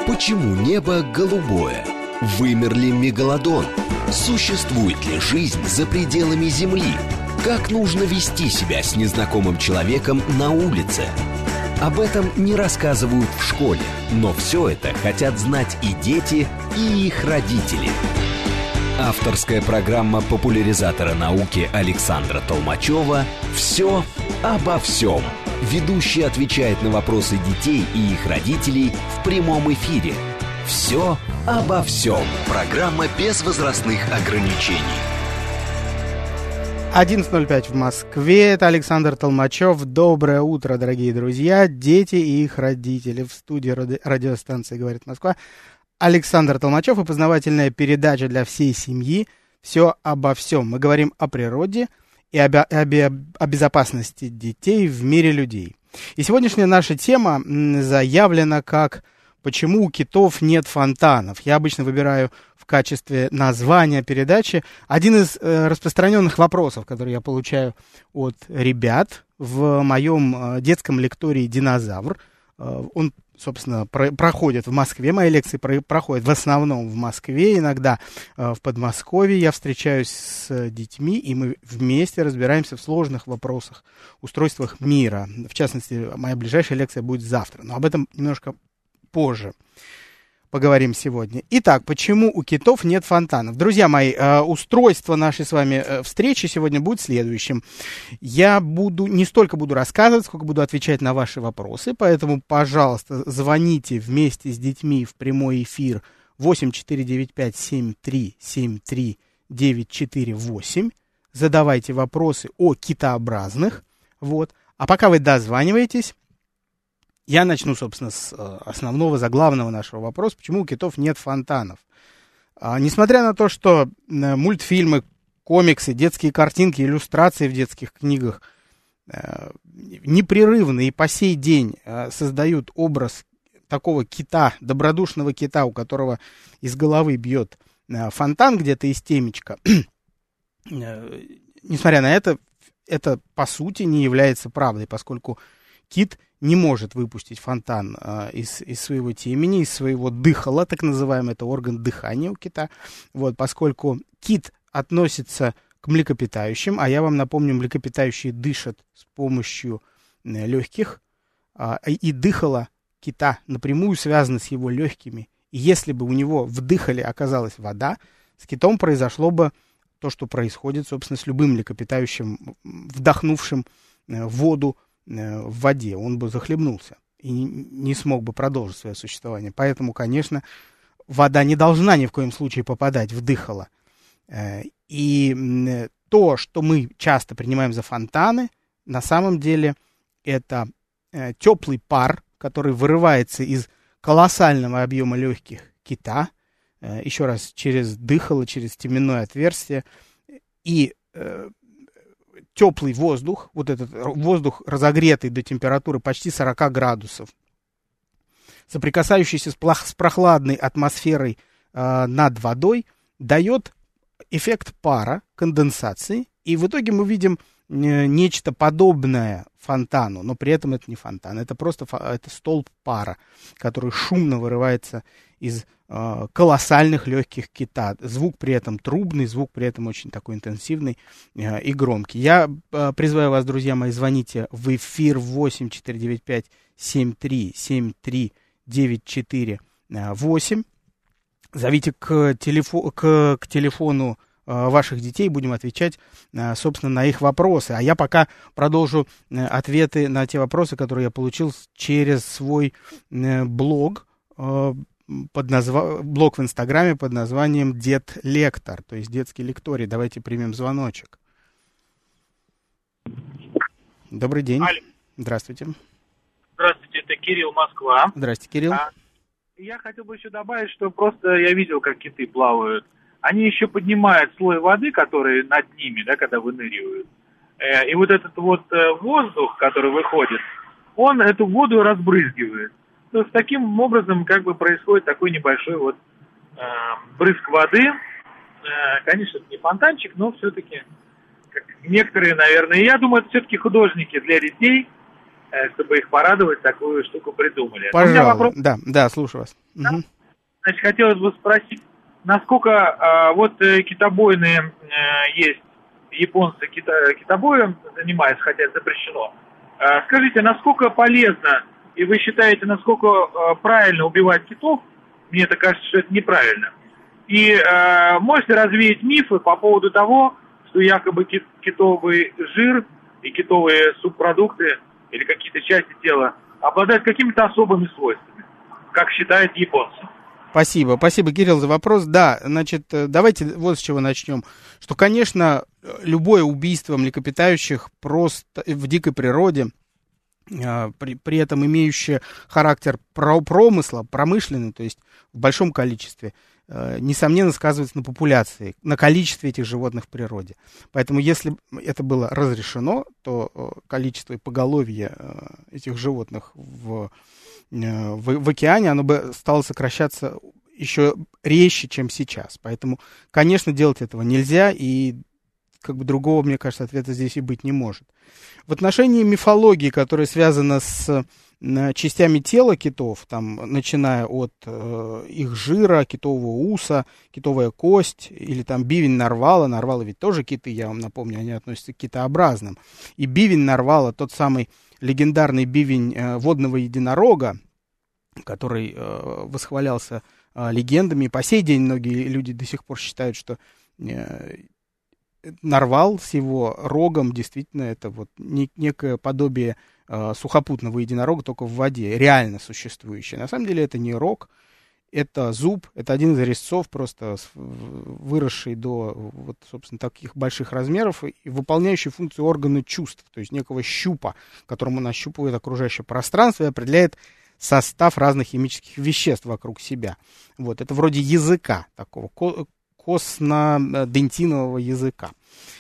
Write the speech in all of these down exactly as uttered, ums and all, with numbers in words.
Почему небо голубое? Вымер ли мегалодон? Существует ли жизнь за пределами Земли? Как нужно вести себя с незнакомым человеком на улице? Об этом не рассказывают в школе, но все это хотят знать и дети, и их родители. Авторская программа популяризатора науки Александра Толмачева «Все обо всем». Ведущий отвечает на вопросы детей и их родителей в прямом эфире. «Все обо всем». Программа без возрастных ограничений. одиннадцать ноль пять в Москве. Это Александр Толмачев. Доброе утро, дорогие друзья, дети и их родители. В студии ради... радиостанции «Говорит Москва» Александр Толмачев и познавательная передача для всей семьи «Все обо всем». Мы говорим о природе и об, об, о безопасности детей в мире людей. И сегодняшняя наша тема заявлена как «Почему у китов нет фонтанов?». Я обычно выбираю в качестве названия передачи один из э, распространенных вопросов, которые я получаю от ребят в моем э, детском лектории «Динозавр». Э, он собственно, про- проходят в Москве. Мои лекции про- проходят в основном в Москве. Иногда э, в Подмосковье я встречаюсь с детьми, и мы вместе разбираемся в сложных вопросах, устройствах мира. В частности, моя ближайшая лекция будет завтра. Но об этом немножко позже поговорим сегодня. Итак, почему у китов нет фонтанов? Друзья мои, э, устройство нашей с вами э, встречи сегодня будет следующим. Я буду, не столько буду рассказывать, сколько буду отвечать на ваши вопросы, поэтому, пожалуйста, звоните вместе с детьми в прямой эфир восемь четыре девять пять семь три семь три девять четыре восемь. Задавайте вопросы о китообразных. Вот. А пока вы дозваниваетесь, я начну, собственно, с основного, заглавного нашего вопроса, почему у китов нет фонтанов. А, несмотря на то, что мультфильмы, комиксы, детские картинки, иллюстрации в детских книгах э, непрерывно и по сей день э, создают образ такого кита, добродушного кита, у которого из головы бьет э, фонтан где-то из темечка, э, несмотря на это, это по сути не является правдой, поскольку кит не может выпустить фонтан а, из, из своего темени, из своего дыхала, так называемый, это орган дыхания у кита, вот, поскольку кит относится к млекопитающим, а я вам напомню, млекопитающие дышат с помощью э, легких, а, и дыхало кита напрямую связано с его легкими, и если бы у него в дыхале оказалась вода, с китом произошло бы то, что происходит, собственно, с любым млекопитающим, вдохнувшим э, воду в воде, он бы захлебнулся и не смог бы продолжить свое существование. Поэтому, конечно, вода не должна ни в коем случае попадать в дыхало. И то, что мы часто принимаем за фонтаны, на самом деле это теплый пар, который вырывается из колоссального объема легких кита, еще раз, через дыхало, через теменное отверстие, и теплый воздух, вот этот воздух, разогретый до температуры почти сорок градусов, соприкасающийся с, плох- с прохладной атмосферой э, над водой, дает эффект пара, конденсации, и в итоге мы видим э, нечто подобное фонтану, но при этом это не фонтан, это просто фо- это столб пара, который шумно вырывается из э, колоссальных легких кита. Звук при этом трубный, звук при этом очень такой интенсивный э, и громкий. Я э, призываю вас, друзья мои, звоните в эфир восемь четыре девять пять семь три семь три девять четыре восемь. Зовите к, телефо- к, к телефону э, ваших детей, будем отвечать, э, собственно, на их вопросы. А я пока продолжу э, ответы на те вопросы, которые я получил через свой э, блог, э, под назва... блог в Инстаграме под названием «Дед Лектор», то есть детский лекторий. Давайте примем звоночек. Добрый день. Алло. Здравствуйте. Здравствуйте, это Кирилл, Москва. Здравствуйте, Кирилл. А, я хотел бы еще добавить, что просто я видел, как киты плавают. Они еще поднимают слой воды, который над ними, да, когда выныривают. Э, и вот этот вот э, воздух, который выходит, он эту воду разбрызгивает. То есть таким образом как бы происходит такой небольшой вот э, брызг воды. Э, конечно, это не фонтанчик, но все-таки как некоторые, наверное. И я думаю, это все-таки художники для детей чтобы их порадовать, такую штуку придумали. Пожалуйста. Вопрос... Да, да, слушаю вас. Да? Угу. Значит, хотелось бы спросить, насколько э, вот э, китобойные э, есть, японцы кита, китобоем занимаются, хотя это запрещено. Э, скажите, насколько полезно, и вы считаете, насколько э, правильно убивать китов? Мне это кажется, что это неправильно. И э, можете развеять мифы по поводу того, что якобы кит, китовый жир и китовые субпродукты или какие-то части тела обладают какими-то особыми свойствами, как считают японцы? Спасибо, спасибо, Кирилл, за вопрос. Да, значит, давайте вот с чего начнем. Что, конечно, любое убийство млекопитающих просто в дикой природе, при, при этом имеющее характер промысла, промышленный, то есть в большом количестве, несомненно сказывается на популяции, на количестве этих животных в природе. Поэтому если это было разрешено, то количество и поголовье этих животных в В, в океане, оно бы стало сокращаться еще резче, чем сейчас. Поэтому, конечно, делать этого нельзя, и как бы другого, мне кажется, ответа здесь и быть не может. В отношении мифологии, которая связана с частями тела китов, там, начиная от э, их жира, китового уса, китовая кость, или там бивень нарвала, нарвалы ведь тоже киты, я вам напомню, они относятся к китообразным. И бивень нарвала, тот самый легендарный бивень э, водного единорога, который э, восхвалялся э, легендами. И по сей день многие люди до сих пор считают, что э, нарвал с его рогом действительно это вот не, некое подобие э, сухопутного единорога, только в воде, реально существующее. На самом деле это не рог, это зуб, это один из резцов, просто выросший до, вот, собственно, таких больших размеров и выполняющий функцию органа чувств, то есть некого щупа, которым он ощупывает окружающее пространство и определяет состав разных химических веществ вокруг себя. Вот, это вроде языка, такого костно-дентинового языка.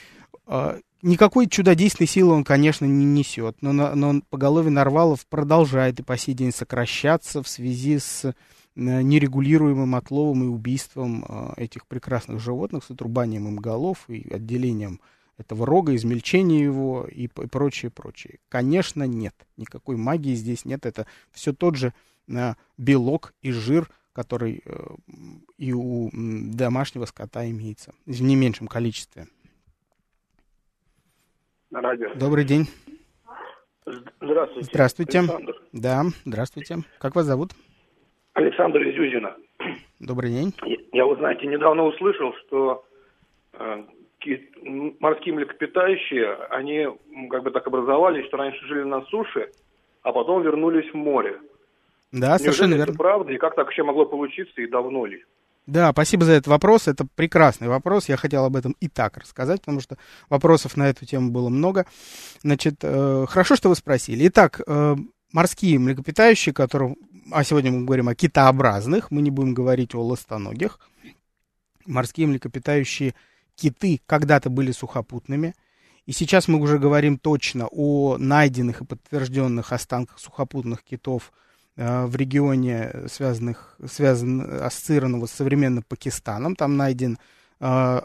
Никакой чудодейственной силы он, конечно, не несет, но, но поголовье нарвалов продолжает и по сей день сокращаться в связи с нерегулируемым отловом и убийством этих прекрасных животных, с отрубанием им голов и отделением этого рога, измельчением его и, и прочее, прочее. Конечно, нет. Никакой магии здесь нет. Это все тот же белок и жир, который и у домашнего скота имеется в не меньшем количестве. На радио. Добрый день. Здравствуйте. Здравствуйте. Александр. Да, здравствуйте. Как вас зовут? Александр из Юзина. Добрый день. Я, я, вы знаете, недавно услышал, что э, ки- морские млекопитающие, они как бы так образовались, что раньше жили на суше, а потом вернулись в море. Да, совершенно Неужели верно. это правда? И как так вообще могло получиться, и давно ли? Да, спасибо за этот вопрос. Это прекрасный вопрос. Я хотел об этом и так рассказать, потому что вопросов на эту тему было много. Значит, э, хорошо, что вы спросили. Итак, э, морские млекопитающие, которые, а сегодня мы говорим о китообразных, мы не будем говорить о ластоногих. Морские млекопитающие киты когда-то были сухопутными. И сейчас мы уже говорим точно о найденных и подтвержденных останках сухопутных китов в регионе, связанных, связан, ассоциированного с современным Пакистаном. Там найден э,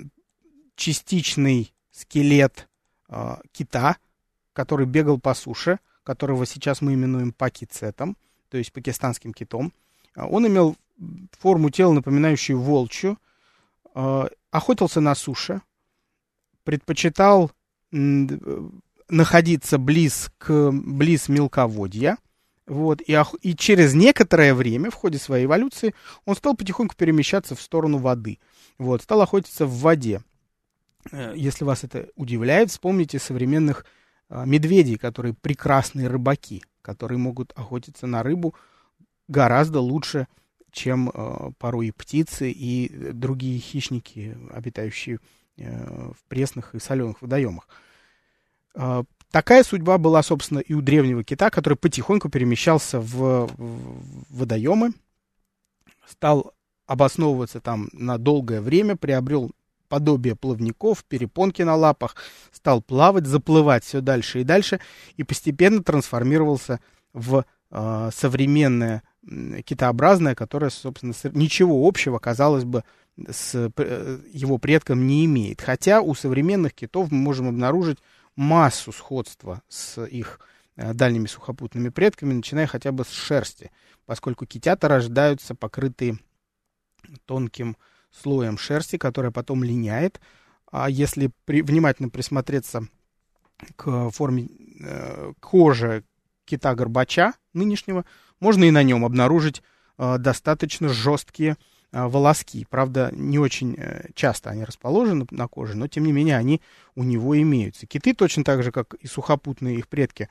частичный скелет э, кита, который бегал по суше, которого сейчас мы именуем пакицетом, то есть пакистанским китом. Он имел форму тела, напоминающую волчью, э, охотился на суше, предпочитал э, находиться близ, к, близ мелководья. Вот, и, и через некоторое время, в ходе своей эволюции, он стал потихоньку перемещаться в сторону воды. Вот, стал охотиться в воде. Если вас это удивляет, вспомните современных а, медведей, которые прекрасные рыбаки, которые могут охотиться на рыбу гораздо лучше, чем а, порой и птицы, и другие хищники, обитающие а, в пресных и соленых водоемах. А, Такая судьба была, собственно, и у древнего кита, который потихоньку перемещался в, в водоемы, стал обосновываться там на долгое время, приобрел подобие плавников, перепонки на лапах, стал плавать, заплывать все дальше и дальше, и постепенно трансформировался в э, современное э, китообразное, которое, собственно, с, ничего общего, казалось бы, с э, его предком не имеет. Хотя у современных китов мы можем обнаружить массу сходства с их дальними сухопутными предками, начиная хотя бы с шерсти, поскольку китята рождаются покрытые тонким слоем шерсти, которая потом линяет. А если при, внимательно присмотреться к форме э, кожи кита-горбача нынешнего, можно и на нем обнаружить э, достаточно жесткие э, волоски. Правда, не очень э, часто они расположены на коже, но тем не менее они у него имеются. Киты, точно так же, как и сухопутные их предки,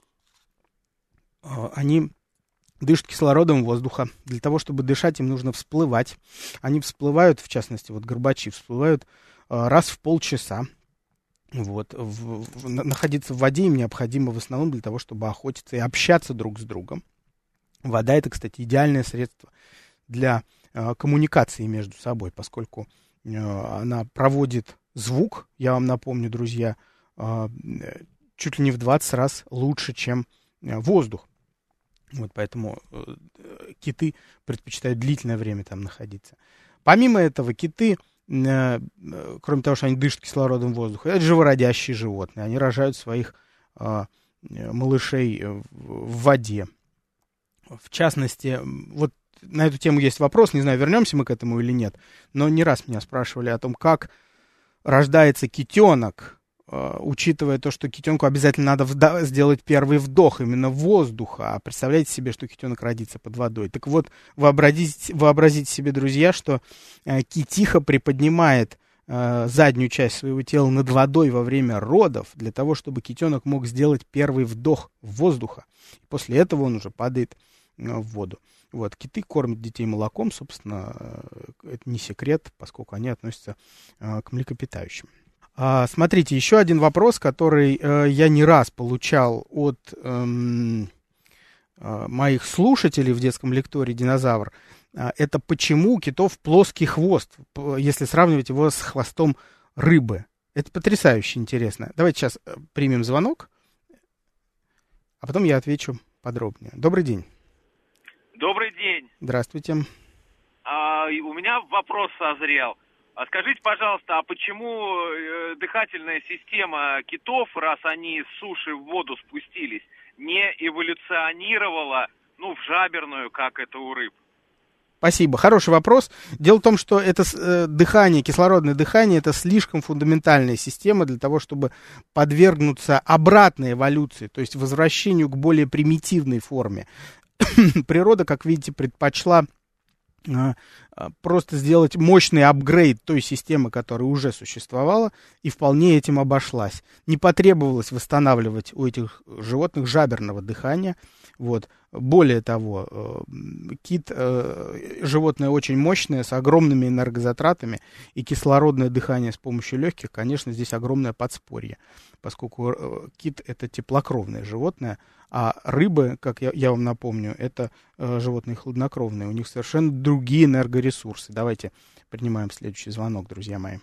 э, они дышат кислородом воздуха. Для того, чтобы дышать, им нужно всплывать. Они всплывают, в частности, вот горбачи всплывают э, раз в полчаса. Вот. В, в, находиться в воде им необходимо в основном для того, чтобы охотиться и общаться друг с другом. Вода — это, кстати, идеальное средство для э, коммуникации между собой, поскольку э, она проводит звук, я вам напомню, друзья, э, чуть ли не в двадцать раз лучше, чем э, воздух. Вот поэтому э, киты предпочитают длительное время там находиться. Помимо этого, киты, э, кроме того, что они дышат кислородом воздуха, это живородящие животные. Они рожают своих э, малышей в, в воде. В частности, вот на эту тему есть вопрос, не знаю, вернемся мы к этому или нет, но не раз меня спрашивали о том, как рождается китенок, э, учитывая то, что китенку обязательно надо вда- сделать первый вдох именно воздуха. А представляете себе, что китенок родится под водой? Так вот, вообразите, вообразите себе, друзья, что э, китиха приподнимает э, заднюю часть своего тела над водой во время родов, для того, чтобы китенок мог сделать первый вдох воздуха. И после этого он уже падает в воду. Вот. Киты кормят детей молоком, собственно, это не секрет, поскольку они относятся э, к млекопитающим. А, смотрите, еще один вопрос, который э, я не раз получал от э, э, моих слушателей в детском лектории «Динозавр». А, это почему у китов плоский хвост, если сравнивать его с хвостом рыбы. Это потрясающе интересно. Давайте сейчас примем звонок, а потом я отвечу подробнее. Добрый день. Добрый день. Здравствуйте. А, у меня вопрос созрел. А скажите, пожалуйста, а почему э, дыхательная система китов, раз они с суши в воду спустились, не эволюционировала, ну, в жаберную, как это у рыб? Спасибо. Хороший вопрос. Дело в том, что это э, дыхание, кислородное дыхание, это слишком фундаментальная система для того, чтобы подвергнуться обратной эволюции, то есть возвращению к более примитивной форме. Природа, как видите, предпочла э, просто сделать мощный апгрейд той системы, которая уже существовала, и вполне этим обошлась. Не потребовалось восстанавливать у этих животных жаберного дыхания. Вот. Более того, э, кит э, животное очень мощное, с огромными энергозатратами, и кислородное дыхание с помощью легких, конечно, здесь огромное подспорье, поскольку э, кит — это теплокровное животное, а рыбы, как я, я вам напомню, это э, животные хладнокровные, у них совершенно другие энергоресурсы. Давайте принимаем следующий звонок, друзья мои.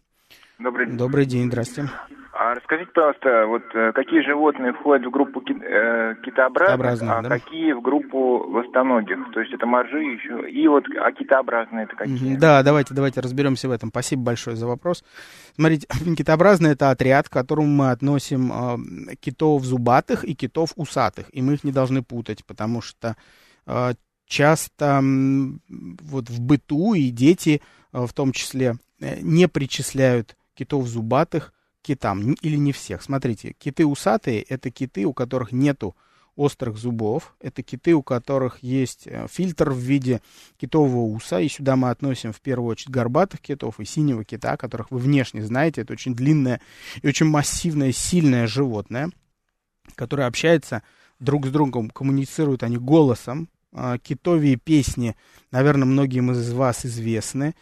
Добрый день. Добрый день, здравствуйте. А расскажите, пожалуйста, вот какие животные входят в группу ки- э, китообразных, а да? какие в группу ластоногих? То есть это моржи еще. И вот, а китообразные это какие? Да, давайте, давайте разберемся в этом. Спасибо большое за вопрос. Смотрите, китообразные — это отряд, к которому мы относим э, китов зубатых и китов усатых. И мы их не должны путать, потому что э, часто э, вот в быту и дети э, в том числе э, не причисляют китов зубатых к китам, или не всех. Смотрите, киты усатые — это киты, у которых нету острых зубов, это киты, у которых есть фильтр в виде китового уса, и сюда мы относим в первую очередь горбатых китов и синего кита, которых вы внешне знаете. Это очень длинное и очень массивное, сильное животное, которое общается друг с другом, коммуницируют они голосом. Китовьи песни, наверное, многим из вас известны.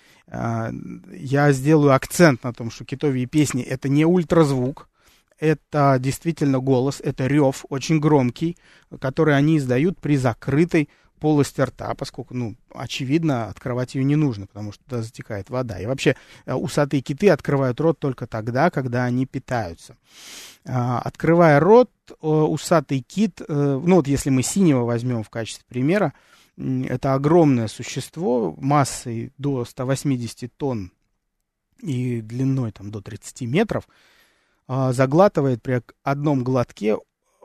Я сделаю акцент на том, что китовьи песни — это не ультразвук, это действительно голос, это рев очень громкий, который они издают при закрытой полости рта, поскольку, ну, очевидно, открывать ее не нужно, потому что туда затекает вода. И вообще усатые киты открывают рот только тогда, когда они питаются. Открывая рот, усатый кит, ну вот если мы синего возьмем в качестве примера, это огромное существо массой до ста восьмидесяти тонн и длиной там до тридцати метров, заглатывает при одном глотке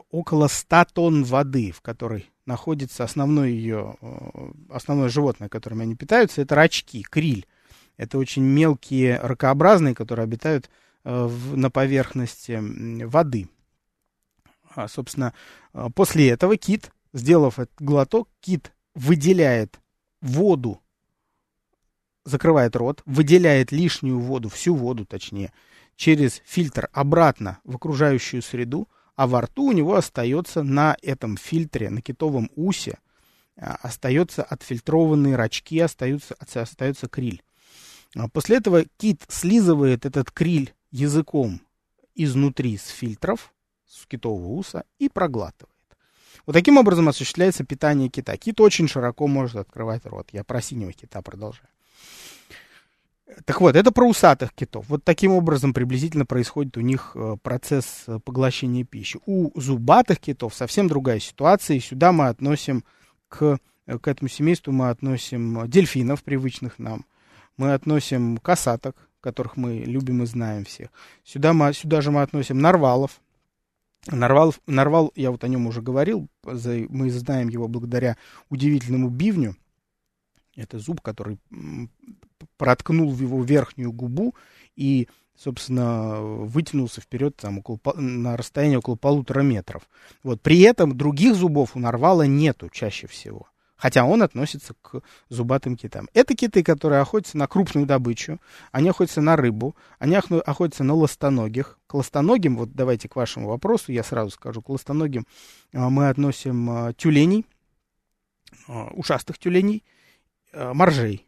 около ста тонн воды, в которой находится основное ее, основное животное, которым они питаются, это рачки, криль. Это очень мелкие ракообразные, которые обитают в, на поверхности воды. А, собственно, после этого кит, сделав этот глоток, кит выделяет воду, закрывает рот, выделяет лишнюю воду, всю воду точнее, через фильтр обратно в окружающую среду, а во рту у него остается на этом фильтре, на китовом усе, остаются отфильтрованные рачки, остаются, остается криль. После этого кит слизывает этот криль языком изнутри с фильтров, с китового уса, и проглатывает. Вот таким образом осуществляется питание кита. Кит очень широко может открывать рот. Я про синего кита продолжаю. Так вот, это про усатых китов. Вот таким образом приблизительно происходит у них процесс поглощения пищи. У зубатых китов совсем другая ситуация. И сюда мы относим, к, к этому семейству мы относим дельфинов, привычных нам. Мы относим косаток, которых мы любим и знаем всех. Сюда, мы, сюда же мы относим нарвалов. Нарвал, нарвал, я вот о нем уже говорил, мы знаем его благодаря удивительному бивню. Это зуб, который проткнул в его верхнюю губу и, собственно, вытянулся вперед там, около, на расстояние около полутора метров. Вот. При этом других зубов у нарвала нету чаще всего. Хотя он относится к зубатым китам. Это киты, которые охотятся на крупную добычу, они охотятся на рыбу, они охотятся на ластоногих. К ластоногим, вот давайте к вашему вопросу, я сразу скажу, к ластоногим мы относим тюленей, ушастых тюленей, моржей.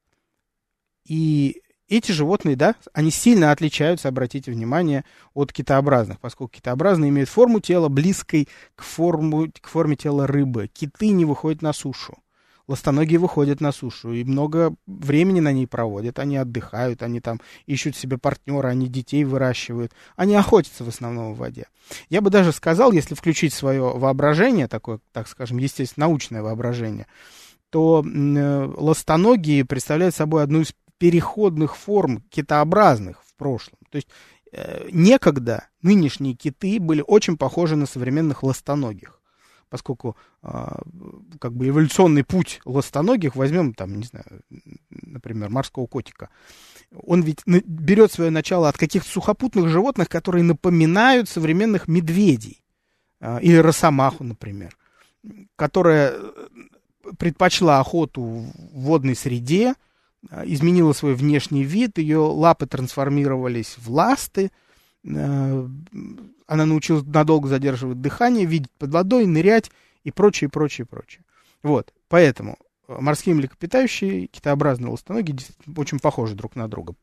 И эти животные, да, они сильно отличаются, обратите внимание, от китообразных, поскольку китообразные имеют форму тела близкой к, форму, к форме тела рыбы. Киты не выходят на сушу. Ластоногие выходят на сушу и много времени на ней проводят. Они отдыхают, они там ищут себе партнера, они детей выращивают. Они охотятся в основном в воде. Я бы даже сказал, если включить свое воображение, такое, так скажем, естественно, научное воображение, то э, ластоногие представляют собой одну из переходных форм китообразных в прошлом. То есть э, некогда нынешние киты были очень похожи на современных ластоногих, поскольку э, как бы эволюционный путь ластоногих, возьмем там, не знаю, например, морского котика, он ведь берет свое начало от каких-то сухопутных животных, которые напоминают современных медведей э, или росомаху, например, которая предпочла охоту в водной среде, изменила свой внешний вид, ее лапы трансформировались в ласты, она научилась надолго задерживать дыхание, видеть под водой, нырять и прочее, прочее, прочее. Вот, поэтому морские млекопитающие, китообразные ластоногие действительно очень похожи друг на друга.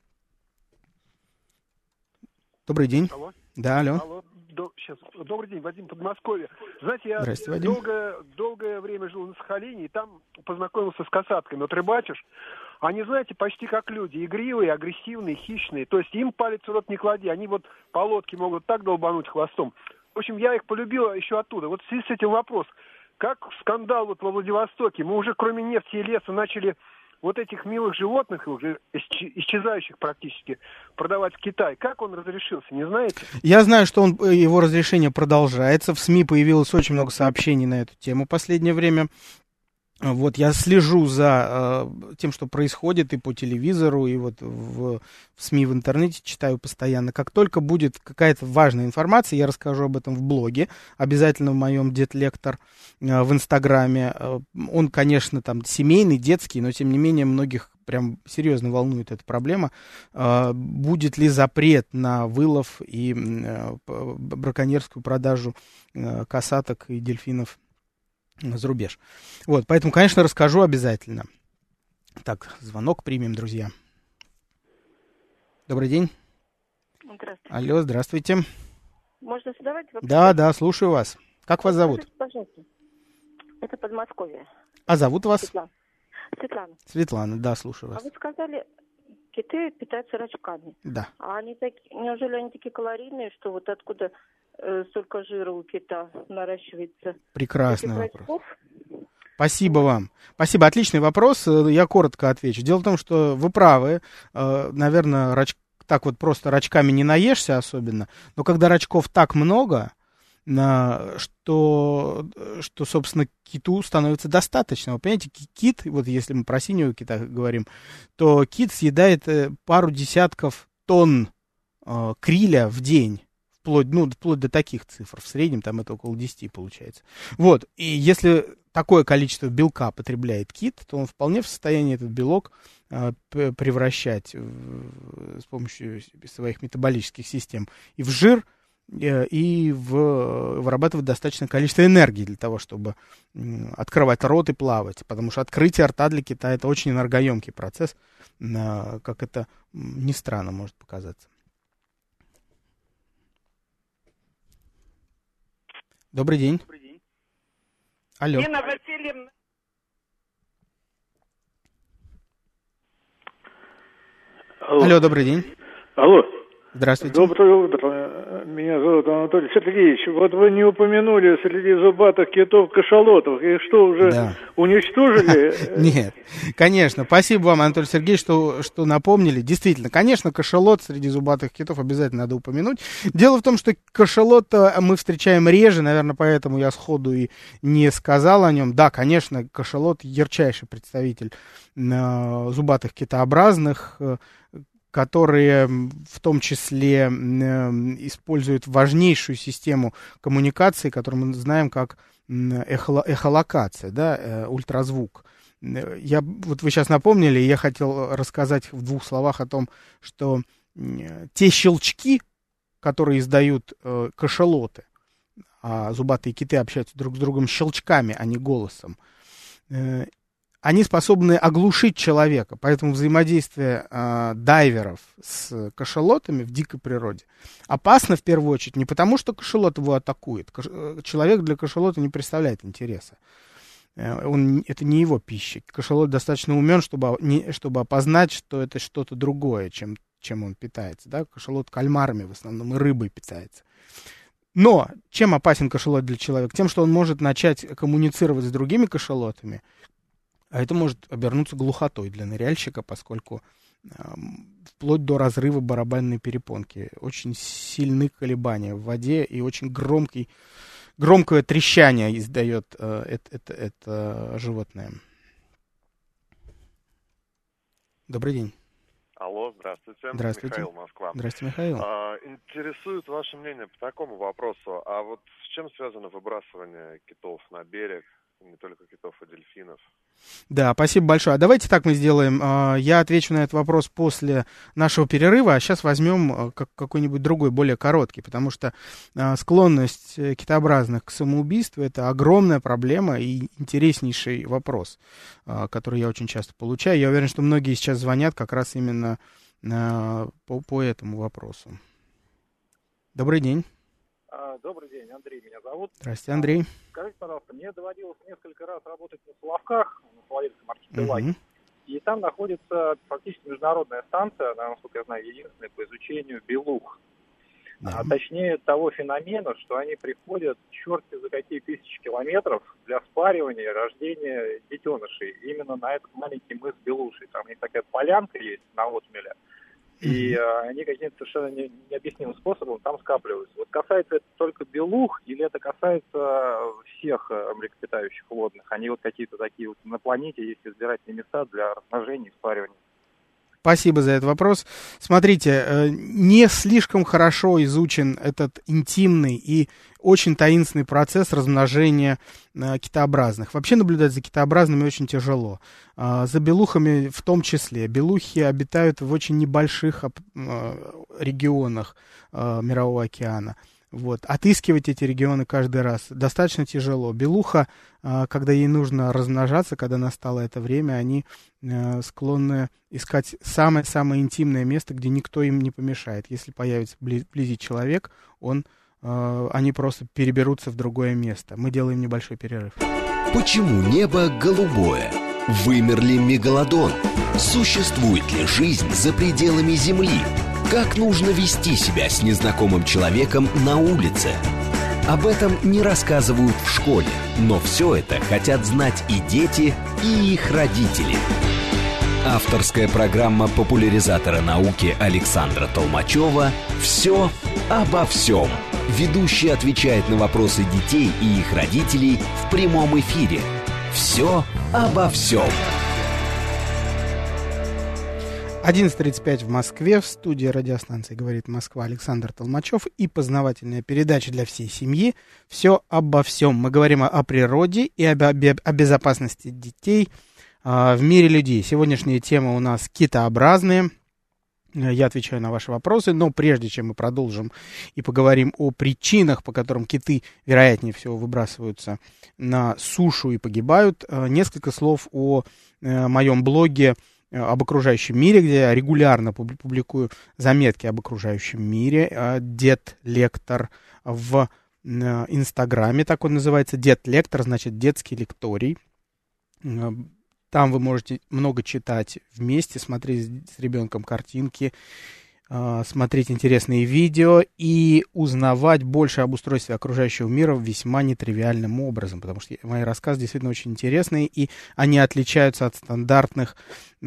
Добрый день. Алло. Да, алло. Алло. До, сейчас. Добрый день, Вадим, Подмосковье. Знаете, я Вадим. долгое, долгое время жил на Сахалине, и там познакомился с касатками. Вот рыбачишь, они, знаете, почти как люди, игривые, агрессивные, хищные. То есть им палец в рот не клади, они вот по лодке могут так долбануть хвостом. В общем, я их полюбил еще оттуда. Вот в связи с этим вопрос. Как скандал вот во Владивостоке, мы уже кроме нефти и леса начали вот этих милых животных, уже исчезающих практически, продавать в Китай. Как он разрешился, не знаете? Я знаю, что он, его разрешение продолжается. В СМИ появилось очень много сообщений на эту тему в последнее время. Вот, я слежу за э, тем, что происходит и по телевизору, и вот в, в СМИ, в интернете читаю постоянно. Как только будет какая-то важная информация, я расскажу об этом в блоге, обязательно в моем Детлектор э, в Инстаграме. Э, он, конечно, там семейный, детский, но тем не менее многих прям серьезно волнует эта проблема. Э, будет ли запрет на вылов и э, браконьерскую продажу э, касаток и дельфинов за рубеж. Вот, поэтому, конечно, расскажу обязательно. Так, звонок примем, друзья. Добрый день. Здравствуйте. Алло, здравствуйте. Можно задавать вопрос? Да, да, слушаю вас. Как вас зовут? Скажите, пожалуйста. Это Подмосковье. А зовут вас? Светлана. Светлана. Светлана, да, слушаю вас. А вы сказали, киты питаются рачками. Да. А они такие, неужели они такие калорийные, что вот откуда э, столько жира у кита наращивается? Прекрасный вопрос. Спасибо вам. Спасибо, отличный вопрос. Я коротко отвечу. Дело в том, что вы правы. Наверное, рач... так вот просто рачками не наешься особенно. Но когда рачков так много, что, что, собственно, киту становится достаточно. Вы понимаете, кит, вот если мы про синего кита говорим, то кит съедает пару десятков тонн э, криля в день. Вплоть, ну, вплоть до таких цифр. В среднем там это около десяти получается. Вот. И если такое количество белка потребляет кит, то он вполне в состоянии этот белок э, превращать в, с помощью своих метаболических систем и в жир, э, и в, вырабатывать достаточное количество энергии для того, чтобы э, открывать рот и плавать. Потому что открытие рта для кита — это очень энергоемкий процесс, э, как это ни странно может показаться. Добрый день. Добрый день. Алло. Нина Васильевна. Алло. Алло, добрый день. Алло. Здравствуйте. Доброе утро. Меня зовут Анатолий Сергеевич. Вот вы не упомянули среди зубатых китов кашалотов. Их что, уже да. уничтожили? Нет, конечно. Спасибо вам, Анатолий Сергеевич, что, что напомнили. Действительно, конечно, кашалот среди зубатых китов обязательно надо упомянуть. Дело в том, что кашалота мы встречаем реже, наверное, поэтому я сходу и не сказал о нем. Да, конечно, кашалот ярчайший представитель э, зубатых китообразных, э, которые в том числе э, используют важнейшую систему коммуникации, которую мы знаем как эхо, эхолокация, да, э, ультразвук. Я, вот вы сейчас напомнили, я хотел рассказать в двух словах о том, что э, те щелчки, которые издают э, кашалоты, а зубатые киты общаются друг с другом щелчками, а не голосом, э, они способны оглушить человека, поэтому взаимодействие э, дайверов с кашалотами в дикой природе опасно в первую очередь не потому, что кашалот его атакует. Каш... Человек для кашалота не представляет интереса. Э, он... Это не его пища. Кашалот достаточно умен, чтобы, не... чтобы опознать, что это что-то другое, чем, чем он питается. Да? Кашалот кальмарами в основном и рыбой питается. Но чем опасен кашалот для человека? Тем, что он может начать коммуницировать с другими кашалотами, а это может обернуться глухотой для ныряльщика, поскольку э, вплоть до разрыва барабанной перепонки очень сильны колебания в воде и очень громкий, громкое трещание издает э, это, это, это животное. Добрый день. Алло, здравствуйте. Здравствуйте. Михаил, Москва. Здравствуйте, Михаил. А, интересует ваше мнение по такому вопросу. А вот с чем связано выбрасывание китов на берег? Не только китов, а дельфинов. Да, спасибо большое. А давайте так мы сделаем. Я отвечу на этот вопрос после нашего перерыва, а сейчас возьмем какой-нибудь другой, более короткий, потому что склонность китообразных к самоубийству — это огромная проблема и интереснейший вопрос, который я очень часто получаю. Я уверен, что многие сейчас звонят как раз именно по, по этому вопросу. Добрый день. Добрый день, Андрей меня зовут. Здравствуйте, Андрей. Скажите, пожалуйста, мне доводилось несколько раз работать на Соловках, на Соловецком архипелаге, uh-huh. и там находится фактически международная станция, насколько я знаю, единственная по изучению белух. Uh-huh. А точнее того феномена, что они приходят черти за какие тысячи километров для спаривания и рождения детенышей именно на этот маленький мыс Белуши. Там у них такая полянка есть на отмеле. И э, они каким-то совершенно не, необъяснимым способом там скапливаются. Вот касается это только белух, или это касается всех э, млекопитающих водных? Они вот какие-то такие вот на планете есть избирательные места для размножения и спаривания. Спасибо за этот вопрос. Смотрите, не слишком хорошо изучен этот интимный и очень таинственный процесс размножения китообразных. Вообще наблюдать за китообразными очень тяжело. За белухами в том числе. Белухи обитают в очень небольших регионах Мирового океана. Вот. Отыскивать эти регионы каждый раз достаточно тяжело. Белуха, когда ей нужно размножаться, когда настало это время, они склонны искать самое-самое интимное место, где никто им не помешает. Если появится вблизи человек, он, они просто переберутся в другое место. Мы делаем небольшой перерыв. Почему небо голубое? Вымер ли мегалодон? Существует ли жизнь за пределами Земли? Как нужно вести себя с незнакомым человеком на улице? Об этом не рассказывают в школе, но все это хотят знать и дети, и их родители. Авторская программа популяризатора науки Александра Толмачева «Все обо всем». Ведущий отвечает на вопросы детей и их родителей в прямом эфире. Все обо всем. одиннадцать тридцать пять в Москве. В студии радиостанции «Говорит Москва» Александр Толмачев и познавательная передача для всей семьи «Все обо всем». Мы говорим о природе и об, об, о безопасности детей а, в мире людей. Сегодняшняя тема у нас китообразные. Я отвечаю на ваши вопросы, но прежде чем мы продолжим и поговорим о причинах, по которым киты, вероятнее всего, выбрасываются на сушу и погибают, несколько слов о моем блоге об окружающем мире, где я регулярно публикую заметки об окружающем мире. Дед Лектор в Инстаграме, так он называется. Дед Лектор, значит, детский лекторий. Там вы можете много читать вместе, смотреть с ребенком картинки, смотреть интересные видео и узнавать больше об устройстве окружающего мира весьма нетривиальным образом, потому что мои рассказы действительно очень интересные, и они отличаются от стандартных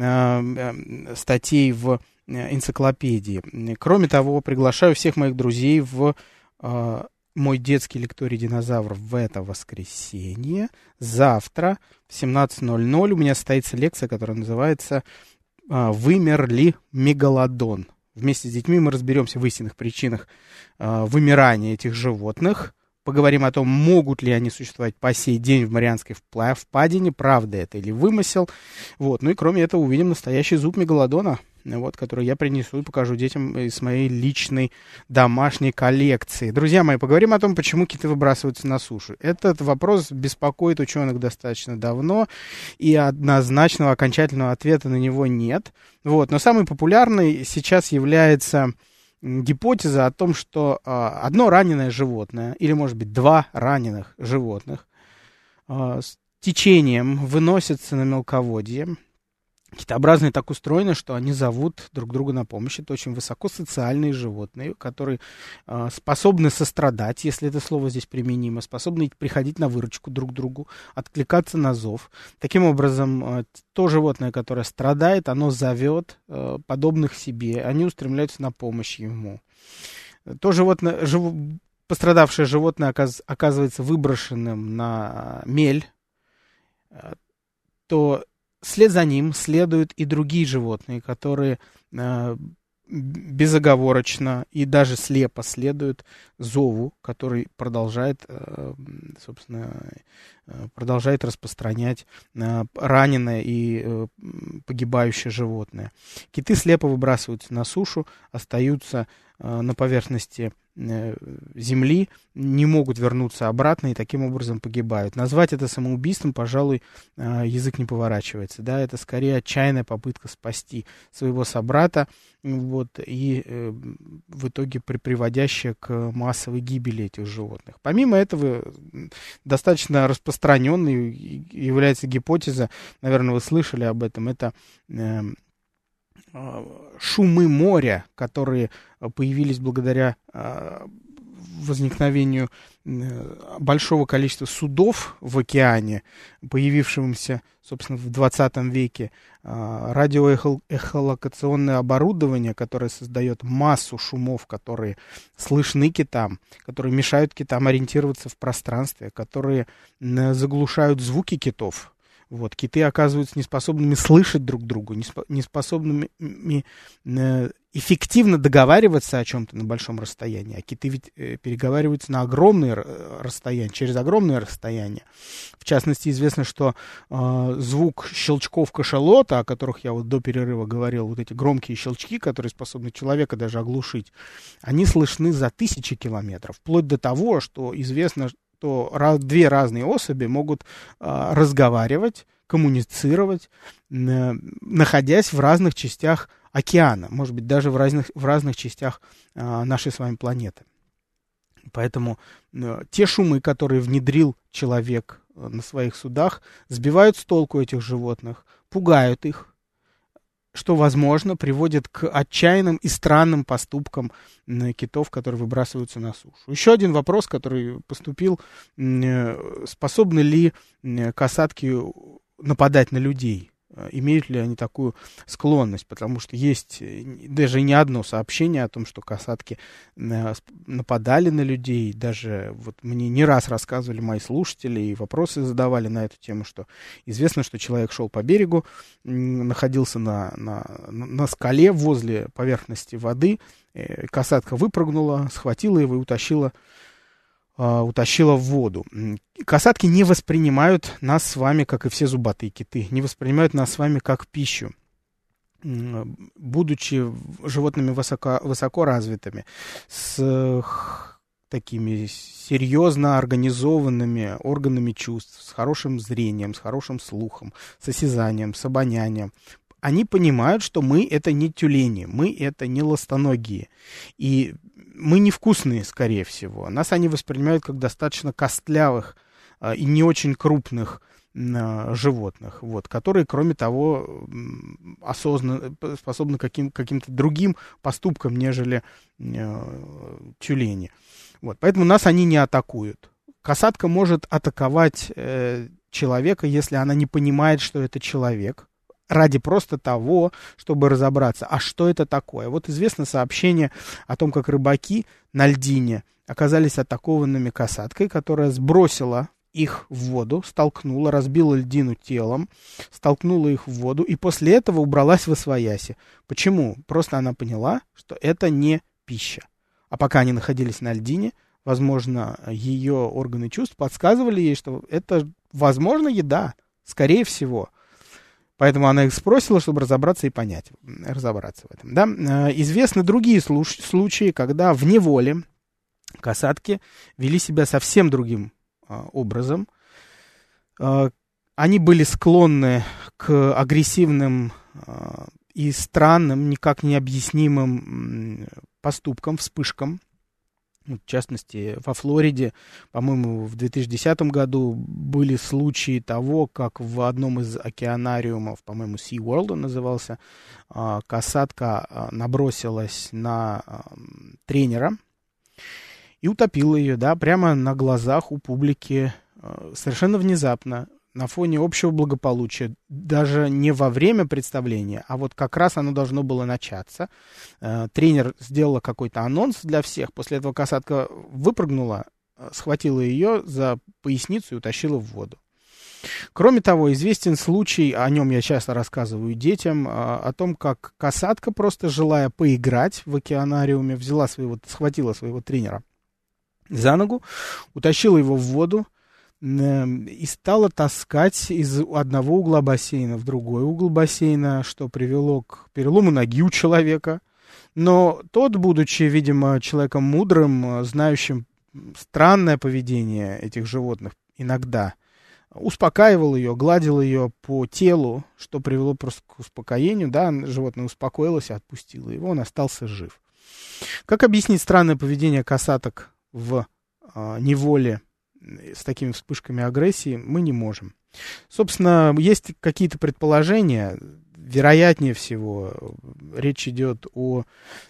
э, статей в энциклопедии. Кроме того, приглашаю всех моих друзей в э, мой детский лекторий «Динозавр» в это воскресенье. Завтра в семнадцать ноль ноль у меня состоится лекция, которая называется «Вымер ли мегалодон?». Вместе с детьми мы разберемся в истинных причинах э, вымирания этих животных. Поговорим о том, могут ли они существовать по сей день в Марианской впадине, правда это или вымысел. Вот. Ну и кроме этого увидим настоящий зуб мегалодона, вот, который я принесу и покажу детям из моей личной домашней коллекции. Друзья мои, поговорим о том, почему киты выбрасываются на сушу. Этот вопрос беспокоит ученых достаточно давно, и однозначного окончательного ответа на него нет. Вот. Но самый популярный сейчас является гипотеза о том, что э, одно раненое животное, или, может быть, два раненых животных э, с течением выносятся на мелководье. Китообразные так устроены, что они зовут друг друга на помощь. Это очень высокосоциальные животные, которые э, способны сострадать, если это слово здесь применимо, способны приходить на выручку друг другу, откликаться на зов. Таким образом, э, то животное, которое страдает, оно зовет э, подобных себе, они устремляются на помощь ему. То животное, жив... пострадавшее животное оказ... оказывается выброшенным на мель, э, то вслед за ним следуют и другие животные, которые э, безоговорочно и даже слепо следуют зову, который продолжает, э, собственно, э, продолжает распространять э, раненое и э, погибающее животное. Киты слепо выбрасываются на сушу, остаются э, на поверхности э, земли, не могут вернуться обратно и таким образом погибают. Назвать это самоубийством, пожалуй, э, язык не поворачивается. Да? Это скорее отчаянная попытка спасти своего собрата, вот, и э, в итоге при, приводящая к массовой гибели этих животных. Помимо этого, достаточно распространенной является гипотеза, наверное, вы слышали об этом, это э, шумы моря, которые появились благодаря э, возникновению большого количества судов в океане, появившемуся, собственно, в двадцатом веке, радиоэхолокационное оборудование, которое создает массу шумов, которые слышны китам, которые мешают китам ориентироваться в пространстве, которые заглушают звуки китов. Вот, киты оказываются неспособными слышать друг друга, неспособными эффективно договариваться о чем-то на большом расстоянии. А киты ведь переговариваются на огромные расстояния, через огромные расстояния. В частности, известно, что э, звук щелчков кашалота, о которых я вот до перерыва говорил, вот эти громкие щелчки, которые способны человека даже оглушить, они слышны за тысячи километров. Вплоть до того, что известно, то две разные особи могут э, разговаривать, коммуницировать, э, находясь в разных частях океана, может быть, даже в разных, в разных частях э, нашей с вами планеты. Поэтому э, те шумы, которые внедрил человек э, на своих судах, сбивают с толку этих животных, пугают их, что, возможно, приводит к отчаянным и странным поступкам китов, которые выбрасываются на сушу. Еще один вопрос, который поступил: способны ли касатки нападать на людей? имеют ли они такую склонность, потому что есть даже не одно сообщение о том, что касатки нападали на людей, даже вот мне не раз рассказывали мои слушатели и вопросы задавали на эту тему, что известно, что человек шел по берегу, находился на, на, на скале возле поверхности воды, касатка выпрыгнула, схватила его и утащила утащила в воду. Касатки не воспринимают нас с вами, как и все зубатые киты, не воспринимают нас с вами как пищу. Будучи животными высоко, высоко развитыми, с такими серьезно организованными органами чувств, с хорошим зрением, с хорошим слухом, с осязанием, с обонянием, они понимают, что мы это не тюлени, мы это не ластоногие. И мы невкусные, скорее всего. Нас они воспринимают как достаточно костлявых а, и не очень крупных а, животных, вот, которые, кроме того, осознанно способны к каким, каким-то другим поступкам, нежели а, тюлени. Вот, поэтому нас они не атакуют. Касатка может атаковать э, человека, если она не понимает, что это человек, ради просто того, чтобы разобраться, а что это такое. Вот известно сообщение о том, как рыбаки на льдине оказались атакованными касаткой, которая сбросила их в воду, столкнула, разбила льдину телом, столкнула их в воду, и после этого убралась восвояси. Почему? Просто она поняла, что это не пища. А пока они находились на льдине, возможно, ее органы чувств подсказывали ей, что это, возможно, еда, скорее всего. Поэтому она их спросила, чтобы разобраться и понять, разобраться в этом. Да? Известны другие случаи, когда в неволе касатки вели себя совсем другим а, образом. А, они были склонны к агрессивным а, и странным, никак не объяснимым поступкам, вспышкам. В частности, во Флориде, по-моему, в две тысячи десятом году были случаи того, как в одном из океанариумов, по-моему, SeaWorld он назывался, касатка набросилась на тренера и утопила ее, да, прямо на глазах у публики, совершенно внезапно, на фоне общего благополучия, даже не во время представления, а вот как раз оно должно было начаться. Э, тренер сделала какой-то анонс для всех, после этого касатка выпрыгнула, схватила ее за поясницу и утащила в воду. Кроме того, известен случай, о нем я часто рассказываю детям, э, о том, как касатка, просто желая поиграть в океанариуме, взяла своего, схватила своего тренера за ногу, утащила его в воду, и стала таскать из одного угла бассейна в другой угол бассейна, что привело к перелому ноги у человека. Но тот, будучи, видимо, человеком мудрым, знающим странное поведение этих животных иногда, успокаивал ее, гладил ее по телу, что привело просто к успокоению. Да, животное успокоилось и отпустило его, он остался жив. Как объяснить странное поведение касаток в э, неволе с такими вспышками агрессии, мы не можем. Собственно, есть какие-то предположения. Вероятнее всего, речь идет о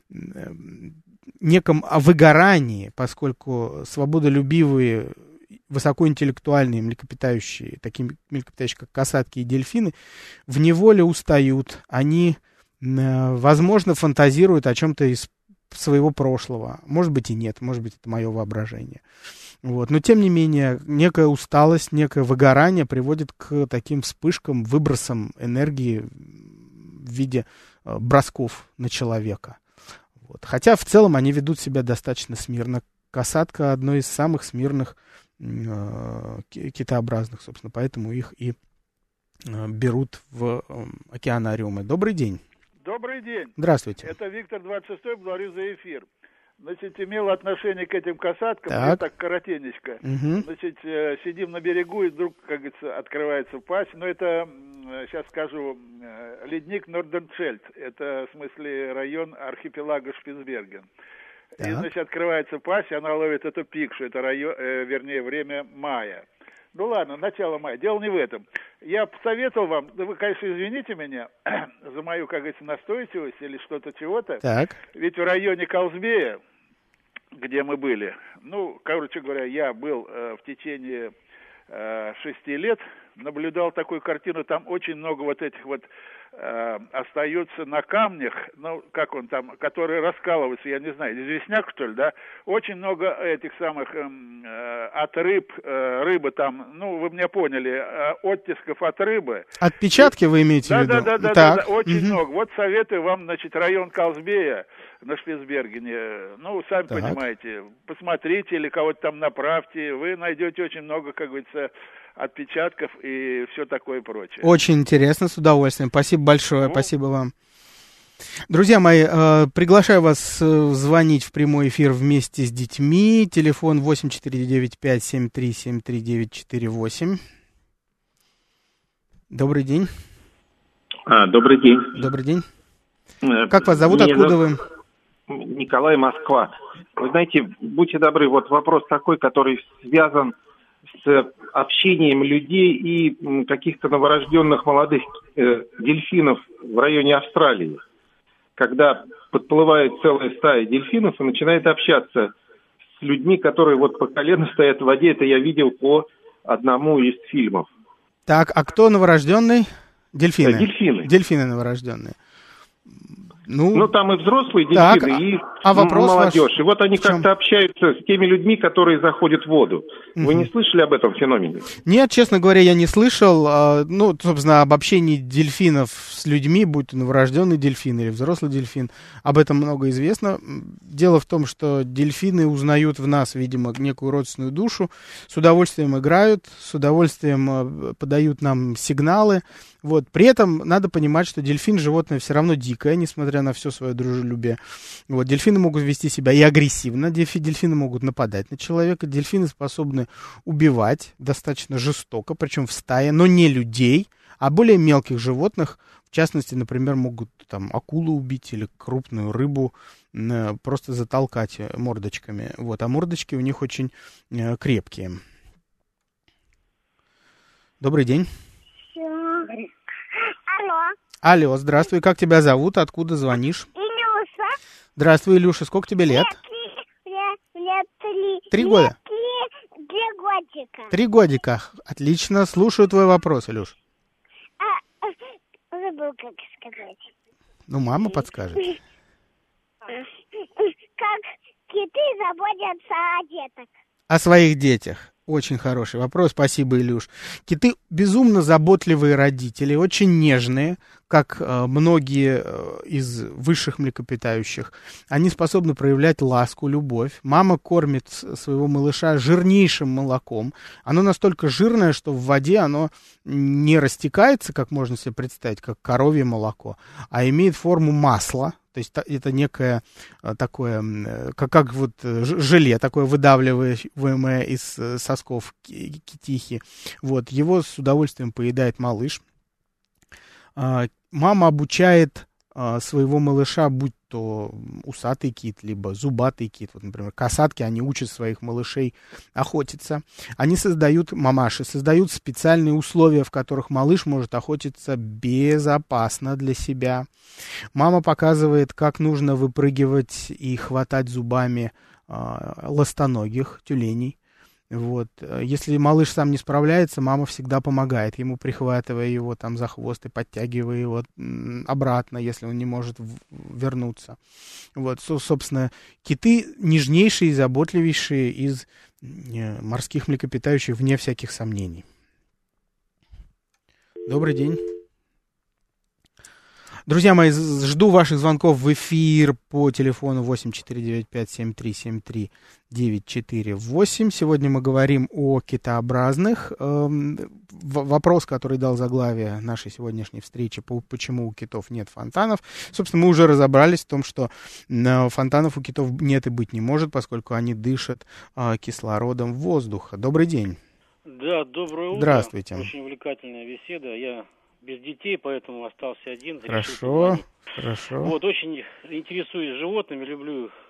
неком о выгорании, поскольку свободолюбивые, высокоинтеллектуальные млекопитающие, такие млекопитающие, как касатки и дельфины, в неволе устают. Они, возможно, фантазируют о чем-то из своего прошлого. Может быть и нет, может быть это мое воображение. Вот. Но, тем не менее, некая усталость, некое выгорание приводит к таким вспышкам, выбросам энергии в виде э, бросков на человека. Вот. Хотя, в целом, они ведут себя достаточно смирно. Касатка — одно из самых смирных э, китообразных, собственно, поэтому их и э, берут в э, океанариумы. Добрый день. Добрый день. Здравствуйте. Это Виктор двадцать шестой, благодарю за эфир. Значит, имел отношение к этим касаткам, так, так коротенечко. Угу. Значит, э, сидим на берегу, и вдруг, как говорится, открывается пасть. Но это, э, сейчас скажу, э, ледник Нордерншельд. Это, в смысле, район архипелага Шпицберген. Так. И, значит, открывается пасть, и она ловит эту пикшу. Это район, э, вернее, время мая. Ну ладно, начало мая. Дело не в этом. Я посоветовал вам, да вы, конечно, извините меня за мою, как говорится, настойчивость или что-то чего-то. Так. Ведь в районе Калсбея, где мы были, ну, короче говоря, я был э, в течение э, шести лет наблюдал такую картину, там очень много вот этих вот э, остаются на камнях, ну, как он там, которые раскалываются, я не знаю, известняк, что ли, да? Очень много этих самых э, э, от рыб, э, рыбы там, ну, вы меня поняли, э, оттисков от рыбы. Отпечатки вы имеете в виду? Да, да, да, да, да, очень угу. много. Вот советую вам, значит, район Калсбея на Шпицбергене, ну, сами так. понимаете, посмотрите или кого-то там направьте, вы найдете очень много, как говорится, отпечатков и все такое прочее. Очень интересно, с удовольствием. Спасибо большое, ну, спасибо вам. Друзья мои, э, приглашаю вас э, звонить в прямой эфир вместе с детьми. Телефон восемь четыре девять пять семь три семь три девять четыре восемь. Добрый день. А, добрый день. Добрый день. Как вас зовут, Мне откуда вы? Николай, Москва. Вы знаете, будьте добры, вот вопрос такой, который связан с общением людей и каких-то новорожденных молодых э, дельфинов в районе Австралии. Когда подплывает целая стая дельфинов и начинает общаться с людьми, которые вот по колено стоят в воде. Это я видел по одному из фильмов. Так, а кто новорожденный? Дельфины. Да, дельфины. Дельфины новорожденные. Ну, ну, там и взрослые дельфины, так, и а вопрос молодежь. Ваш... И вот они как-то общаются с теми людьми, которые заходят в воду. Угу. Вы не слышали об этом феномене? Нет, честно говоря, я не слышал. Ну, собственно, об общении дельфинов с людьми, будь то новорожденный дельфин или взрослый дельфин. Об этом много известно. Дело в том, что дельфины узнают в нас, видимо, некую родственную душу, с удовольствием играют, с удовольствием подают нам сигналы. Вот. При этом надо понимать, что дельфин животное все равно дикое, несмотря на все свое дружелюбие. Вот. Дельфины могут вести себя и агрессивно, дельфины могут нападать на человека, дельфины способны убивать достаточно жестоко, причем в стае, но не людей, а более мелких животных. В частности, например, могут там акулу убить или крупную рыбу э, просто затолкать мордочками. Вот. А мордочки у них очень э, крепкие. Добрый день. Алло. Алло, здравствуй, как тебя зовут, откуда звонишь? Илюша. Здравствуй, Илюша, сколько тебе лет? Мне, мне три. Три года? Три, три годика. Три годика, отлично, слушаю твой вопрос, Илюш. А, забыл, как сказать. Ну, мама подскажет. Как киты заботятся о детях. О своих детях. Очень хороший вопрос, спасибо, Илюш. Киты безумно заботливые родители, очень нежные, как э, многие э, из высших млекопитающих. Они способны проявлять ласку, любовь. Мама кормит своего малыша жирнейшим молоком. Оно настолько жирное, что в воде оно не растекается, как можно себе представить, как коровье молоко, а имеет форму масла. То есть это некое такое, как, как вот желе, такое выдавливаемое из сосков китихи. Вот, его с удовольствием поедает малыш. Мама обучает своего малыша, будь то усатый кит, либо зубатый кит. Вот, например, касатки, они учат своих малышей охотиться. Они создают, мамаши, создают специальные условия, в которых малыш может охотиться безопасно для себя. Мама показывает, как нужно выпрыгивать и хватать зубами э, ластоногих, тюленей. Вот. Если малыш сам не справляется, мама всегда помогает ему, прихватывая его там за хвост и подтягивая его обратно, если он не может вернуться. Вот. Собственно, киты нежнейшие и заботливейшие из морских млекопитающих, вне всяких сомнений. Добрый день. Друзья мои, жду ваших звонков в эфир по телефону восемь четыре девять пять семь три семь три девять четыре восемь. Сегодня мы говорим о китообразных. Вопрос, который дал заглавие нашей сегодняшней встречи, почему у китов нет фонтанов. Собственно, мы уже разобрались в том, что фонтанов у китов нет и быть не может, поскольку они дышат кислородом воздуха. Добрый день. Да, доброе утро. Здравствуйте. Очень увлекательная беседа. Я без детей, поэтому остался один. Хорошо, хорошо. Вот, очень интересуюсь животными, люблю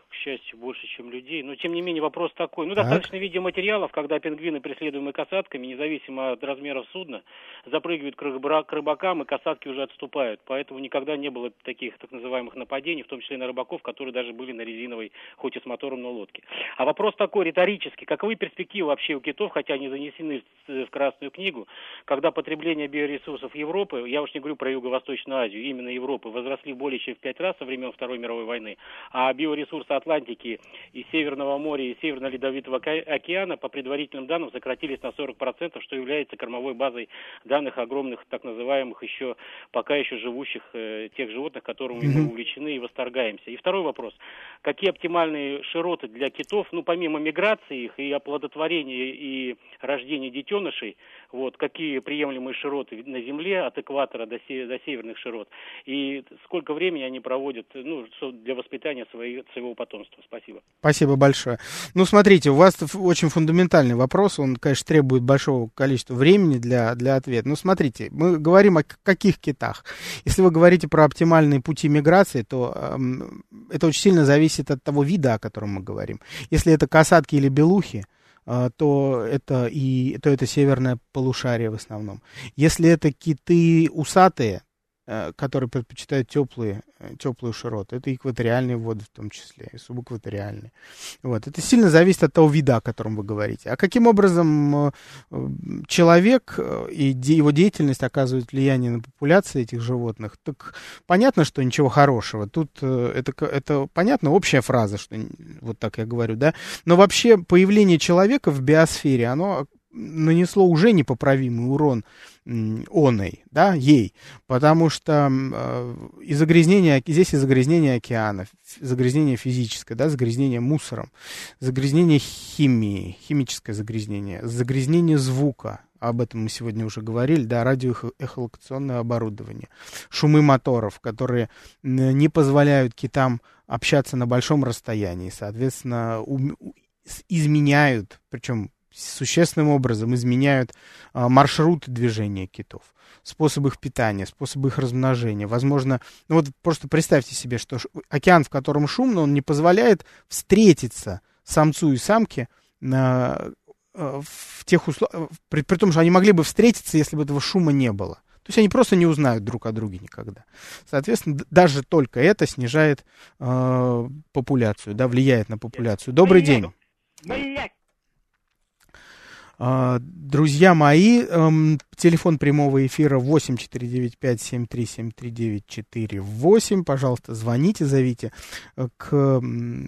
к счастью, больше, чем людей. Но, тем не менее, вопрос такой. Ну, достаточно видеоматериалов, когда пингвины, преследуемые касатками, независимо от размеров судна, запрыгивают к рыбакам, и касатки уже отступают. Поэтому никогда не было таких так называемых нападений, в том числе и на рыбаков, которые даже были на резиновой, хоть и с мотором, но лодке. А вопрос такой риторический. Каковы перспективы вообще у китов, хотя они занесены в Красную книгу, когда потребление биоресурсов Европы, я уж не говорю про Юго-Восточную Азию, именно Европы, возросли более чем в пять раз со времен Второй мировой войны, а биоресурсы Атлантики и Северного моря и Северно-Ледовитого океана, по предварительным данным, сократились на сорок процентов, что является кормовой базой данных огромных, так называемых, еще пока еще живущих э, тех животных, которыми мы увлечены и восторгаемся. И второй вопрос. Какие оптимальные широты для китов, ну, помимо миграции их и оплодотворения и рождения детенышей, вот, какие приемлемые широты на Земле от экватора до, се- до северных широт, и сколько времени они проводят, ну, для воспитания своей, своего потомства. Спасибо. Спасибо большое. Ну, смотрите, у вас очень фундаментальный вопрос, он, конечно, требует большого количества времени для, для ответа. Но смотрите, мы говорим о каких китах. Если вы говорите про оптимальные пути миграции, то эм, это очень сильно зависит от того вида, о котором мы говорим. Если это касатки или белухи, э, то это, и, то это северное полушарие в основном. Если это киты усатые, которые предпочитают теплые, теплую широту. Это экваториальные воды в том числе, и субэкваториальные. Вот. Это сильно зависит от того вида, о котором вы говорите. А каким образом человек и его деятельность оказывает влияние на популяции этих животных? Так понятно, что ничего хорошего. Тут это, это понятно, общая фраза, что вот так я говорю, да? Но вообще появление человека в биосфере, оно нанесло уже непоправимый урон оной, да, ей, потому что э, и загрязнение, здесь и загрязнение океана, загрязнение физическое, да, загрязнение мусором, загрязнение химии, химическое загрязнение, загрязнение звука, об этом мы сегодня уже говорили, да, радиоэхолокационное оборудование, шумы моторов, которые не позволяют китам общаться на большом расстоянии, соответственно, у, изменяют, причем существенным образом изменяют а, маршруты движения китов, способ их питания, способ их размножения. Возможно, ну вот просто представьте себе, что океан, в котором шумно, он не позволяет встретиться самцу и самке на, в тех условиях, при, при том, что они могли бы встретиться, если бы этого шума не было. То есть они просто не узнают друг о друге никогда. Соответственно, даже только это снижает э, популяцию, да, влияет на популяцию. Добрый день. Друзья мои, телефон прямого эфира восемь четыре девять пять семь три семь три девять четыре восемь. Пожалуйста, звоните, зовите к,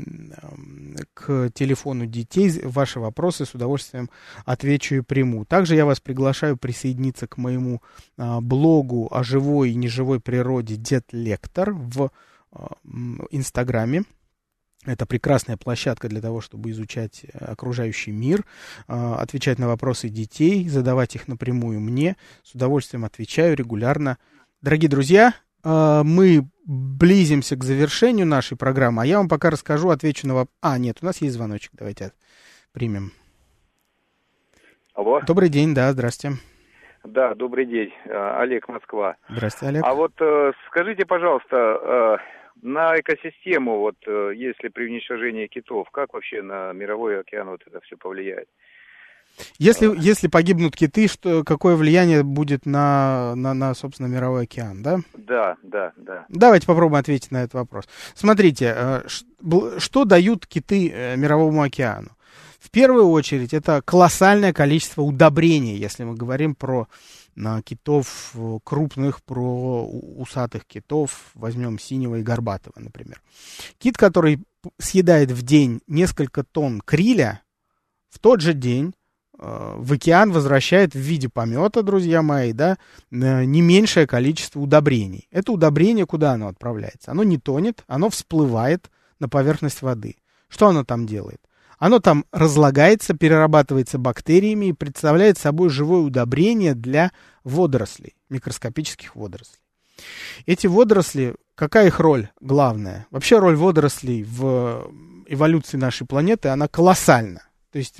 к телефону детей. Ваши вопросы с удовольствием отвечу и приму. Также я вас приглашаю присоединиться к моему блогу о живой и неживой природе Дед Лектор в Инстаграме. Это прекрасная площадка для того, чтобы изучать окружающий мир, отвечать на вопросы детей, задавать их напрямую мне. С удовольствием отвечаю регулярно. Дорогие друзья, мы близимся к завершению нашей программы, а я вам пока расскажу, отвечу на вопрос. А, нет, у нас есть звоночек, давайте примем. Алло. Добрый день, да, здрасте. Да, добрый день, Олег, Москва. Здравствуйте, Олег. А вот скажите, пожалуйста, на экосистему, вот если при уничтожении китов, как вообще на мировой океан вот это все повлияет? Если, а... если погибнут киты, что, какое влияние будет на, на, на, собственно, мировой океан, да? Да, да, да. Давайте попробуем ответить на этот вопрос. Смотрите, что дают киты мировому океану? В первую очередь, это колоссальное количество удобрений, если мы говорим про на китов крупных, про усатых китов, возьмем синего и горбатого, например. Кит, который съедает в день несколько тонн криля, в тот же день э, в океан возвращает в виде помета, друзья мои, да, не меньшее количество удобрений. Это удобрение, куда оно отправляется? Оно не тонет, оно всплывает на поверхность воды. Что оно там делает? Оно там разлагается, перерабатывается бактериями и представляет собой живое удобрение для водорослей, микроскопических водорослей. Эти водоросли, какая их роль главная? Вообще роль водорослей в эволюции нашей планеты, она колоссальна. То есть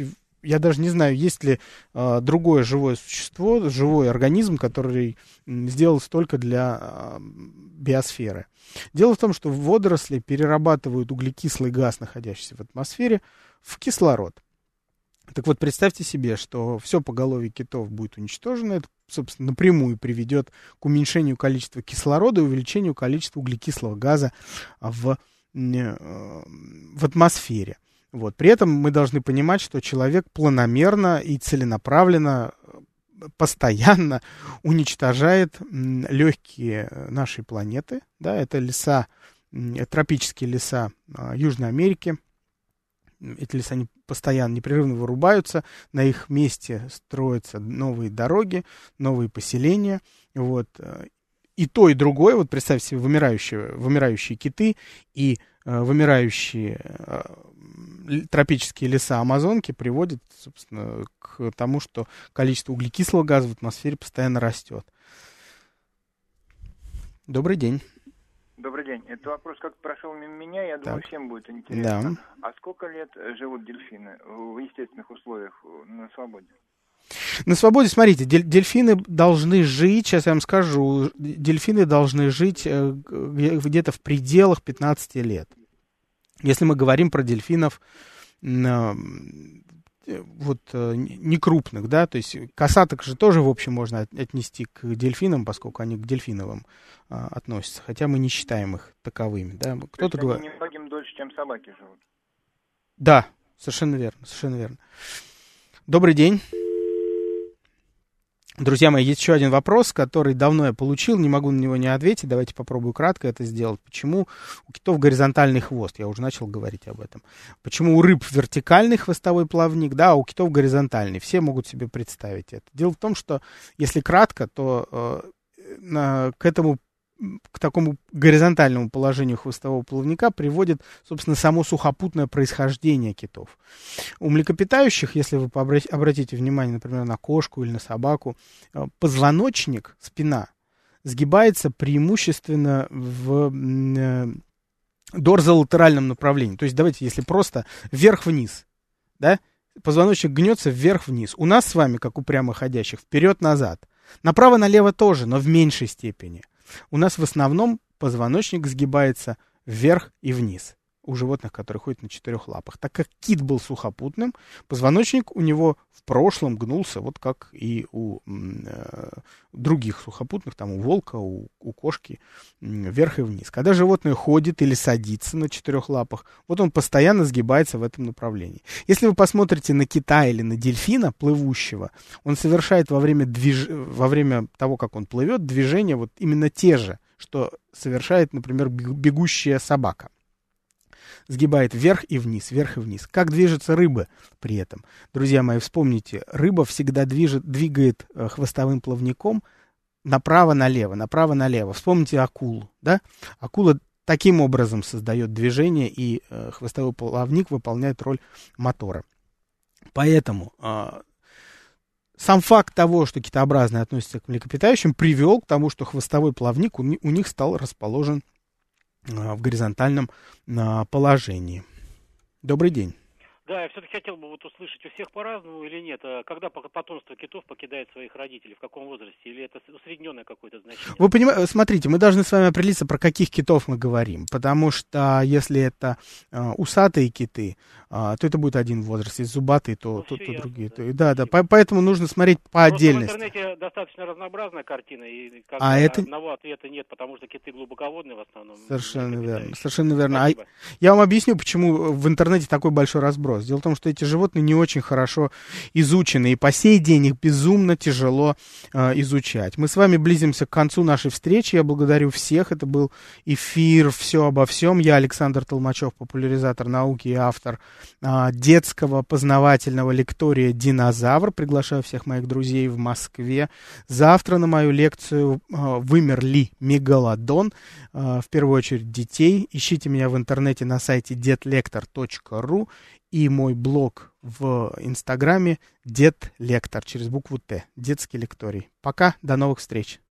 я даже не знаю, есть ли э, другое живое существо, живой организм, который сделал столько для э, биосферы. Дело в том, что водоросли перерабатывают углекислый газ, находящийся в атмосфере, в кислород. Так вот, представьте себе, что все поголовье китов будет уничтожено. Это, собственно, напрямую приведет к уменьшению количества кислорода и увеличению количества углекислого газа в, в атмосфере. Вот. При этом мы должны понимать, что человек планомерно и целенаправленно, постоянно уничтожает легкие нашей планеты. Да, это леса, тропические леса Южной Америки. Эти леса они постоянно, непрерывно вырубаются, на их месте строятся новые дороги, новые поселения. Вот. И то, и другое, вот представьте себе вымирающие, вымирающие киты и э, вымирающие э, тропические леса Амазонки приводят, собственно, к тому, что количество углекислого газа в атмосфере постоянно растет. Добрый день. Добрый день. Этот вопрос как прошел мимо меня, я думаю, так. Всем будет интересно. Да. А сколько лет живут дельфины в естественных условиях на свободе? На свободе, смотрите, дельфины должны жить, сейчас я вам скажу, дельфины должны жить где-то в пределах пятнадцати лет. Если мы говорим про дельфинов вот не крупных, да, то есть косаток же тоже, в общем, можно отнести к дельфинам, поскольку они к дельфиновым а, относятся, хотя мы не считаем их таковыми, да. Кто-то говорит... Они немногим дольше, чем собаки живут. Да, совершенно верно, совершенно верно. Добрый день. Друзья мои, есть еще один вопрос, который давно я получил, не могу на него не ответить, давайте попробую кратко это сделать. Почему у китов горизонтальный хвост? Я уже начал говорить об этом. Почему у рыб вертикальный хвостовой плавник, да, а у китов горизонтальный? Все могут себе представить это. Дело в том, что если кратко, то э, на, к этому к такому горизонтальному положению хвостового плавника приводит, собственно, само сухопутное происхождение китов. У млекопитающих, если вы обратите внимание, например, на кошку или на собаку, позвоночник, спина, сгибается преимущественно в дорзолатеральном направлении. То есть, давайте, если просто вверх-вниз, да, позвоночник гнется вверх-вниз. У нас с вами, как у прямоходящих, вперед-назад. Направо-налево тоже, но в меньшей степени. У нас в основном позвоночник сгибается вверх и вниз у животных, которые ходят на четырех лапах. Так как кит был сухопутным, позвоночник у него в прошлом гнулся, вот как и у э, других сухопутных, там у волка, у, у кошки, э, вверх и вниз. Когда животное ходит или садится на четырех лапах, вот он постоянно сгибается в этом направлении. Если вы посмотрите на кита или на дельфина плывущего, он совершает во время, движ... во время того, как он плывет, движения вот именно те же, что совершает, например, бегущая собака. Сгибает вверх и вниз, вверх и вниз. Как движется рыба при этом? Друзья мои, вспомните, рыба всегда движет, двигает э, хвостовым плавником направо-налево, направо-налево. Вспомните акулу, да? Акула таким образом создает движение, и э, хвостовой плавник выполняет роль мотора. Поэтому э, сам факт того, что китообразные относятся к млекопитающим, привел к тому, что хвостовой плавник у, у них стал расположен в горизонтальном а, положении. Добрый день. Да, я все-таки хотел бы вот услышать, у всех по-разному или нет, а когда потомство китов покидает своих родителей, в каком возрасте, или это усредненное какое-то значение? Вы понимаете, смотрите, мы должны с вами определиться, про каких китов мы говорим, потому что если это а, усатые киты, а, то это будет один возраст, если зубатые, то, ну, то, то ясно, другие. Да, то, да, да, по, поэтому нужно смотреть по Просто отдельности. В интернете достаточно разнообразная картина, и как а это... одного ответа нет, потому что киты глубоководные в основном. Совершенно верно, совершенно верно. А я вам объясню, почему в интернете такой большой разброс. Дело в том, что эти животные не очень хорошо изучены, и по сей день их безумно тяжело э, изучать. Мы с вами близимся к концу нашей встречи. Я благодарю всех. Это был эфир «Все обо всем». Я Александр Толмачев, популяризатор науки и автор э, детского познавательного лектория «Динозавр». Приглашаю всех моих друзей в Москве. Завтра на мою лекцию э, «Вымер ли мегалодон?» э, в первую очередь детей. Ищите меня в интернете на сайте детлектор точка ру и мой блог в Инстаграме Дед Лектор через букву Т. Детский лекторий. Пока, до новых встреч.